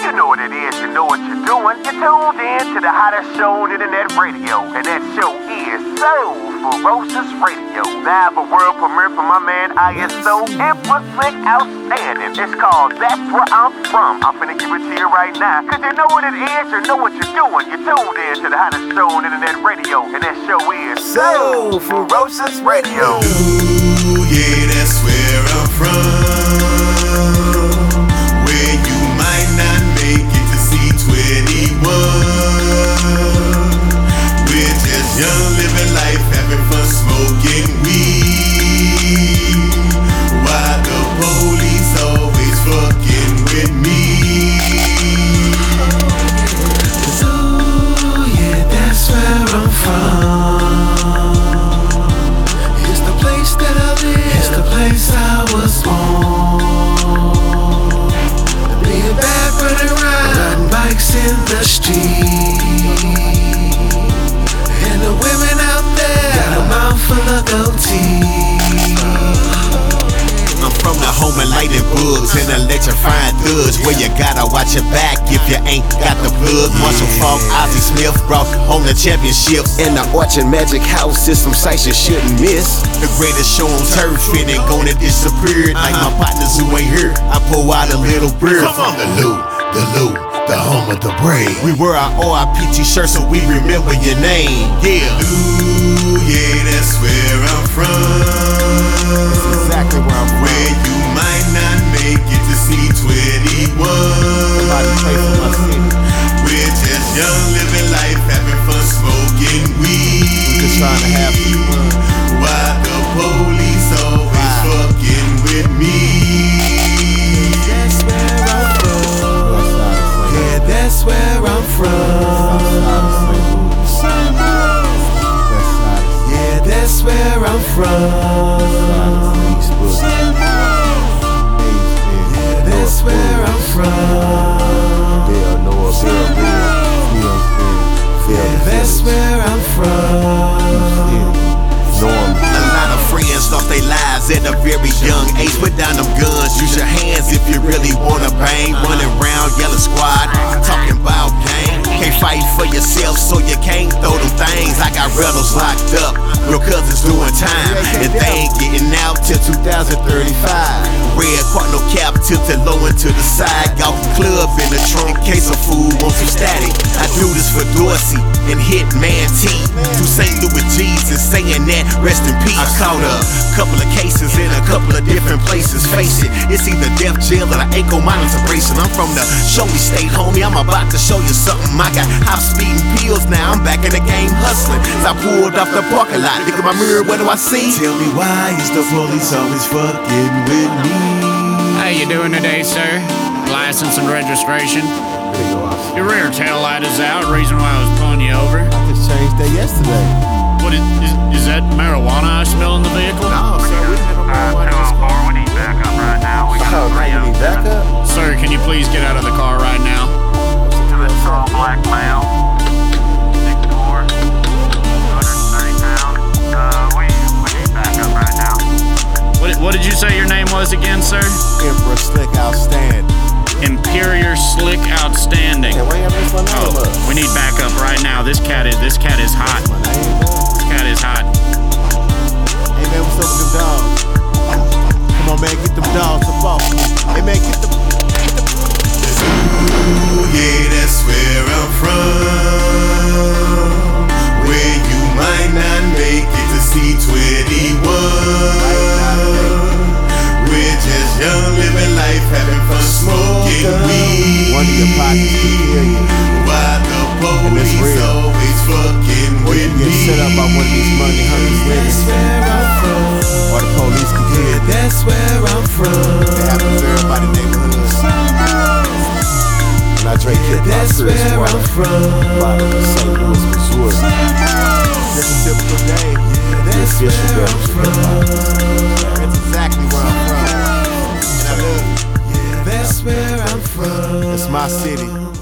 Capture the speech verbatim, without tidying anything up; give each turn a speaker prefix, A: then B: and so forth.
A: You know what it is, you know what you're doing. You're tuned in to the hottest show on internet radio, and that show is Soul Ferocious Radio. Now for world premiere for my man I S O, Infoslick Outstanding. It's called That's Where I'm From. I'm finna give it to you right now, cause you know what it is, you know what you're doing. You're tuned in to the hottest show on internet radio, and that show is Soul Ferocious Radio.
B: Ooh, yeah, that's where I'm from. Where you might not make it to C twenty-one. We're just young, living life, having fun, smoking weed. Why the police always fucking with me? Ooh, yeah, that's where I'm from. It's the place that I live, it's the place I was born. Being back running around, riding bikes in the street. And the women out there got a mouth full of gold teeth. I'm from the home of lightning bugs and electrifying thugs, where you gotta watch your back if you ain't got the plug. Marshall Falk, Ozzie Smith brought home the championships. And the Orchard Magic House is some sights you shouldn't miss. The greatest show on turf and it gonna disappear. Like my partners who ain't here, I pull out a little beer. From the loot, the loot, the home of the brave. We wear our O I P t-shirts so we remember your name. Yeah. Ooh, yeah, that's where I'm from. That's exactly where I'm from. Where you might not make it to C twenty-one. We're just young, living life, having fun, smoking weed. We're just trying to have fun. Why the police always Why? fucking with me? That's where I'm from. Yeah, that's where I'm from. Yeah, that's where I'm from. Yeah, that's where I'm from. Yeah, that's where I'm from. A lot of friends lost their lives at a very young age. Put down them guns, use your hands if you really wanna bang. Running round, yellow squad, talking about gang. Can't fight for yourself, so you can't throw them things. I got rebels locked up, real cousins doing time, and they ain't getting out till two thousand thirty-five. Red no cap tilted low into the side. Got the club in the trunk, case of food, want some static. I do this for Dorsey and Hitman T. To Saint Louis Jesus, saying that rest in peace. I caught a couple of cases in a couple of different places. Face it, it's either death jail or the ankle monitor bracing. I'm from the show me state, homie. I'm about to show you something. I got hop speeding pills now. I'm back in the game hustling. I pulled off the parking lot. Look at my mirror, what do I see? Tell me why is the police always fucking with me?
C: How you doing today, sir? License and registration. Your rear tail light is out. Reason why I was pulling you over.
D: I just changed that yesterday.
C: What is, is, is that marijuana I smell in the vehicle?
D: No, sir, we didn't have marijuana in this car.
A: We need backup right now. We
D: Oh, now you need backup?
C: Sir, can you please get out of the car right now?
A: To the tall black male, six four, two hundred thirty pounds. Uh, we, we need backup right now.
C: What, what did you say your name was again, sir?
D: Emperor Slick Outstanding.
C: Imperior Slick Outstanding.
D: Hey, why you mess my name
C: Oh,
D: up?
C: we need backup right now. This cat is this cat is hot.
D: My name up.
C: This cat is hot.
D: Hey man, what's up with them dogs? Come on man, get them dogs up off me. Hey man, get them.
B: Ooh, yeah, that's where I'm from. Where you might not make it to C twenty-one. We're just young, living life, having fun, smoking weed.
D: One of your pockets can kill you.
B: Why the
D: And it's
B: police
D: real.
B: always fucking
D: Or you
B: with
D: get
B: me?
D: set up by one of these money hungry
B: That's
D: women.
B: where I'm from.
D: Or the police can kill you.
B: That's where I'm from.
D: It happens to everybody in the neighborhood. And I drink hip hop
B: That's
D: Chris
B: where
D: water.
B: I'm from.
D: Bottom of Saint Louis, Missouri. Just a typical day.
B: That's
D: The official
B: where I'm
D: definition of
B: from.
D: hip-hop. That's exactly where I'm from. And I love it.
B: Yeah, that's where I'm from.
D: It's my city.